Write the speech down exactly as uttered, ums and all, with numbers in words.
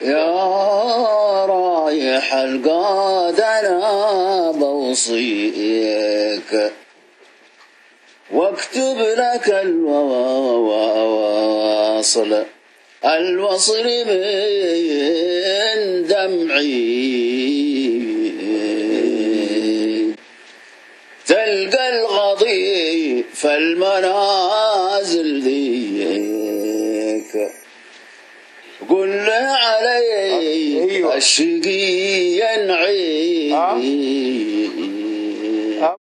يا رايح القاد أنا بوصيك واكتب لك الوصل الوصل من دمعي تلقى الغضي فالمنازل ذيك قل علي الشقي ينعي